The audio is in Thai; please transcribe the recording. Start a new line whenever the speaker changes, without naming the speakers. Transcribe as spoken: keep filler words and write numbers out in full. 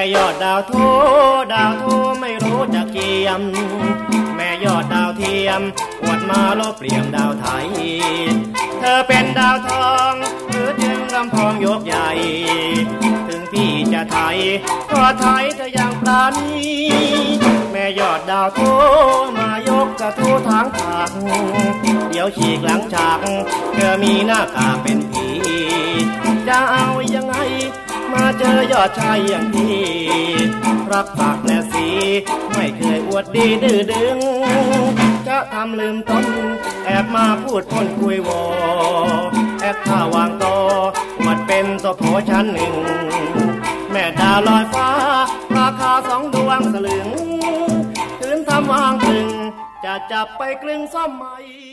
ยอดดาวโทดาวโทไม่รู้จักเจียมแม่ยอดดาวเทียมอวดมาลบเปลี่ยมดาวไทยเธอเป็นดาวทองหรือจึงกำพองยกใหญ่ถึงพี่จะไทยก็ไทยเธอยังปราณีแม่ยอดดาวโทมายกกระทู้ทางผากเดี๋ยวฉีกหลังฉากเธอมีหน้ากากเป็นผีจะเอายังไงมาเจอยอดชายอย่างพี่รักปากและสีไม่เคยอวดดีดื้อดึงจะทำลืมต้นแอบมาพูดคนคุยวอแอบท่าวางตออวดเป็นตัวโผชั้นหนึ่งแม่ดาวลอยฟ้าราคาสองดวงสลึงคืนทำวางถึงจะจับไปกลึงซ่อมใหม่